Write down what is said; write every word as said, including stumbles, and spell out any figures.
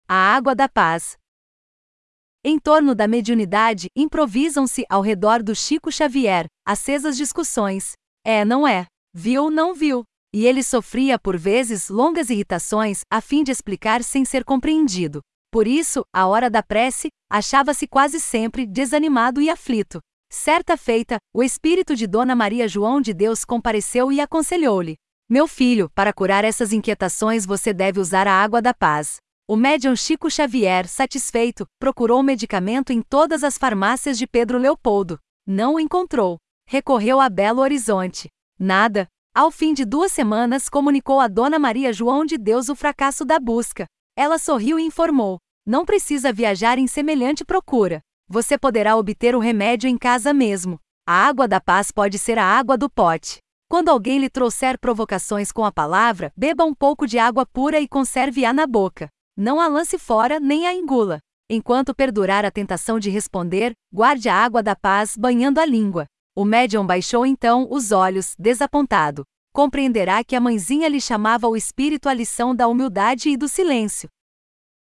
A água da paz. Em torno da mediunidade, improvisam-se ao redor do Chico Xavier, acesas discussões. É, não é? Viu, não viu? E ele sofria por vezes longas irritações, a fim de explicar sem ser compreendido. Por isso, à hora da prece, achava-se quase sempre desanimado e aflito. Certa feita, o espírito de Dona Maria João de Deus compareceu e aconselhou-lhe: meu filho, para curar essas inquietações você deve usar a água da paz. O médium Chico Xavier, satisfeito, procurou o medicamento em todas as farmácias de Pedro Leopoldo. Não o encontrou. Recorreu a Belo Horizonte. Nada. Ao fim de duas semanas comunicou a Dona Maria João de Deus o fracasso da busca. Ela sorriu e informou: não precisa viajar em semelhante procura. Você poderá obter o remédio em casa mesmo. A água da paz pode ser a água do pote. Quando alguém lhe trouxer provocações com a palavra, beba um pouco de água pura e conserve-a na boca. Não a lance fora nem a engula. Enquanto perdurar a tentação de responder, guarde a água da paz banhando a língua. O médium baixou então os olhos, desapontado. Compreenderá que a mãezinha lhe chamava o espírito à lição da humildade e do silêncio.